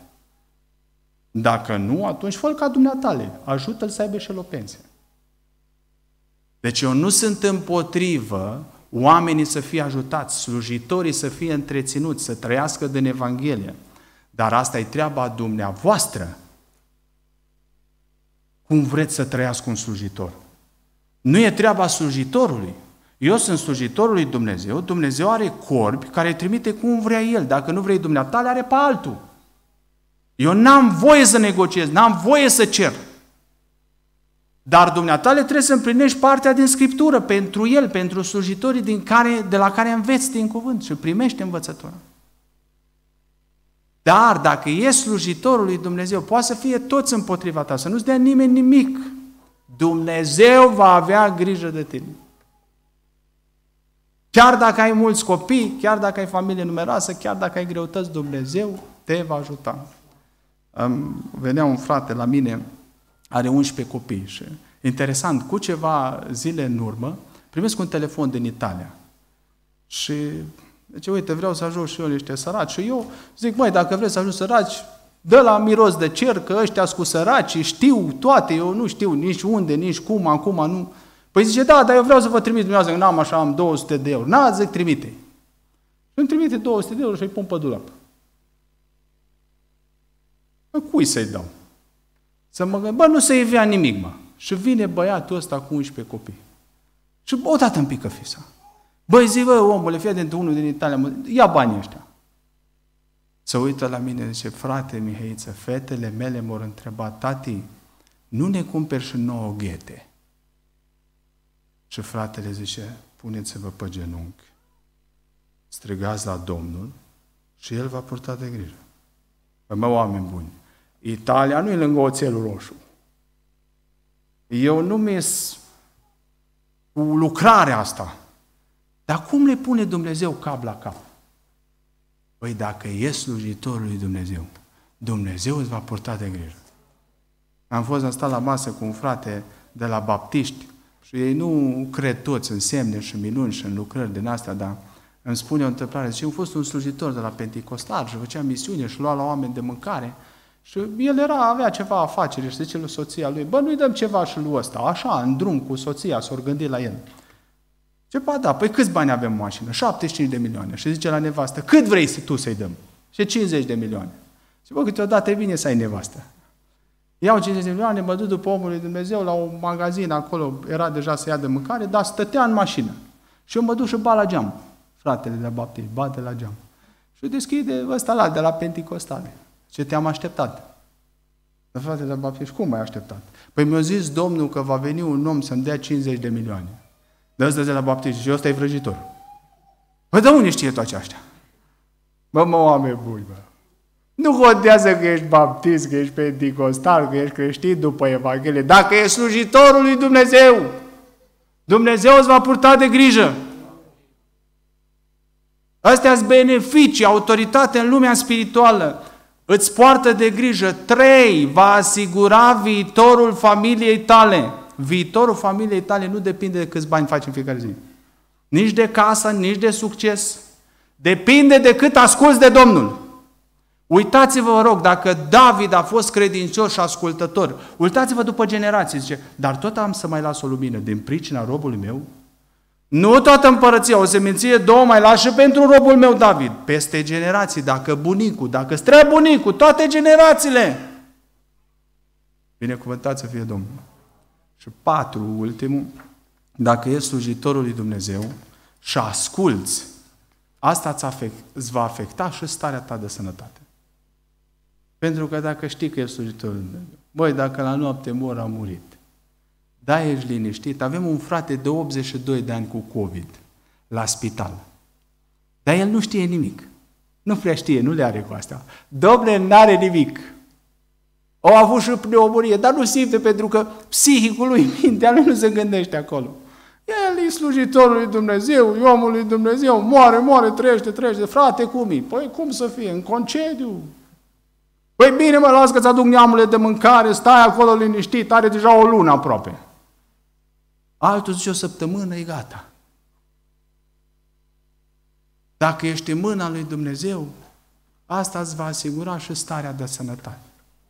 Dacă nu, atunci fă-l ca dumneatale. Ajută-l să aibă și el o pensie. Deci eu nu sunt împotrivă oamenii să fie ajutați, slujitorii să fie întreținuți, să trăiască din Evanghelie. Dar asta e treaba dumneavoastră. Cum vreți să trăiască un slujitor? Nu e treaba slujitorului. Eu sunt slujitorul lui Dumnezeu, Dumnezeu are corbi care îi trimite cum vrea El. Dacă nu vrei dumneata, le are pe altul. Eu n-am voie să negociez, n-am voie să cer. Dar dumneata le trebuie să împlinești partea din Scriptură pentru El, pentru slujitorii de la care înveți din cuvânt și primești învățătura. Dar dacă e slujitorul lui Dumnezeu, poate să fie toți împotriva ta, să nu-ți dea nimeni nimic. Dumnezeu va avea grijă de tine. Chiar dacă ai mulți copii, chiar dacă ai familie numeroasă, chiar dacă ai greutăți, Dumnezeu te va ajuta. Venea un frate la mine, are 11 copii și, interesant, cu ceva zile în urmă, primesc un telefon din Italia. Și zice, uite, vreau să ajut și eu niște săraci. Și eu zic, măi, dacă vreți să ajut săraci, dă la miros de cer, că ăștia cu săraci, știu toate, eu nu știu nici unde, nici cum, acum nu. Păi zice, da, dar eu vreau să vă trimit dumneavoastră, că n-am așa, am 200 de euro. N-a, zic, trimite. Și îmi trimite 200 de euro și îi pun pe dulap. Cui să-i dau? Să mă gândesc, nu se ivea nimic, mă. Și vine băiatul ăsta cu 11 copii. Și odată îmi pică fisa. Băi, zi, bă, omule, fii atent, unul din Italia, ia banii ăștia. Se uită la mine, zice, frate Mihăiță, fetele mele m-au întrebat, tati, nu ne cumperi și nouă ghete? Și fratele zice, puneți-vă pe genunchi, strigați la Domnul și El va purta de grijă. Păi, mă, oameni buni, Italia nu e lângă Oțelul Roșu. Eu nu mi-s cu lucrarea asta. Dar cum le pune Dumnezeu cap la cap? Păi dacă e slujitorul lui Dumnezeu, Dumnezeu îți va purta de grijă. Am stat la masă cu un frate de la baptiști și ei nu cred toți în semne și minuni și în lucrări din astea, dar îmi spune o întâmplare. Zice, am fost un slujitor de la Penticostal și făcea misiune și lua la oameni de mâncare și el avea ceva afaceri și zice lui soția lui, bă, nu-i dăm ceva și lui ăsta, așa, în drum cu soția, s-o gândit la el. Ce, ba da, păi câți bani avem în mașină? 75 de milioane. Și zice la nevastă, cât vrei tu să-i dăm? Și 50 de milioane. Și bă, câteodată e bine să ai nevastă. Iau 50 de milioane, mă duc după omul lui Dumnezeu la un magazin acolo, era deja să ia de mâncare, dar stătea în mașină. Și eu mă duc și bat la geam. Fratele de baptist, bate la geam. Și deschide ăsta de la Penticostale. Ce te-am așteptat? Dar fratele de baptist, cum ai așteptat? Păi mi-a zis Domnul că va veni un om să-mi dea 50 de milioane. De ăsta de la baptist și ăsta e vrăjitor. Păi de unde știe toate astea? Bă, mă, oameni buni, bă. Nu contează că ești baptist, că ești penticostal, că ești creștin după Evanghelie. Dacă e slujitorul lui Dumnezeu, Dumnezeu îți va purta de grijă. Astea-s beneficii, autoritate în lumea spirituală. Îți poartă de grijă. 3. Va asigura viitorul familiei tale. Viitorul familiei tale nu depinde de câți bani faci în fiecare zi. Nici de casă, nici de succes. Depinde de cât asculți de Domnul. Uitați-vă, vă rog, dacă David a fost credincios și ascultător, uitați-vă după generații, zice, dar tot am să mai las o lumină din pricina robului meu? Nu toată împărăția, o seminție, 2 mai las și pentru robul meu David. Peste generații, dacă bunicul, dacă străbunicul, toate generațiile. Binecuvântat să fie Domnul. Și 4, ultimul, dacă ești slujitorul lui Dumnezeu și asculți, asta îți va afecta și starea ta de sănătate. Pentru că dacă știi că ești slujitorul lui Dumnezeu, băi, dacă la noapte mor, a murit. Da, ești liniștit. Avem un frate de 82 de ani cu COVID la spital. Dar el nu știe nimic. Nu prea știe, nu le are cu asta. Dom'le, n-are nimic. Au avut și pneumonie, dar nu simte pentru că psihicul lui, mintea lui nu se gândește acolo. El e slujitorul lui Dumnezeu, e omul lui Dumnezeu, moare, trăiește. Frate, cum e? Păi cum să fie? În concediu. Păi bine, mă, las că-ți aduc neamule de mâncare, stai acolo liniștit, are deja o lună aproape. Altul zice 1 săptămână, e gata. Dacă ești în mâna lui Dumnezeu, asta îți va asigura și starea de sănătate.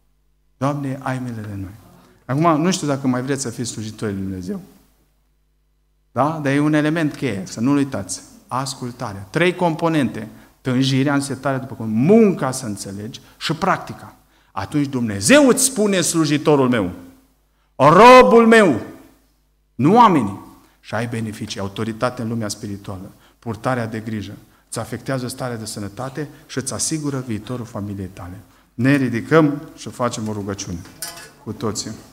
Doamne, ai milă de noi. Acum, nu știu dacă mai vreți să fiți slujitori lui Dumnezeu. Da? Dar e un element cheie, să nu-l uitați. Ascultarea. 3 componente. Tânjirea, însetarea după cum, munca să înțelegi și practica. Atunci Dumnezeu îți spune slujitorul meu, robul meu, nu oamenii. Și ai beneficii, autoritate în lumea spirituală, purtarea de grijă, îți afectează starea de sănătate și îți asigură viitorul familiei tale. Ne ridicăm și facem o rugăciune cu toții.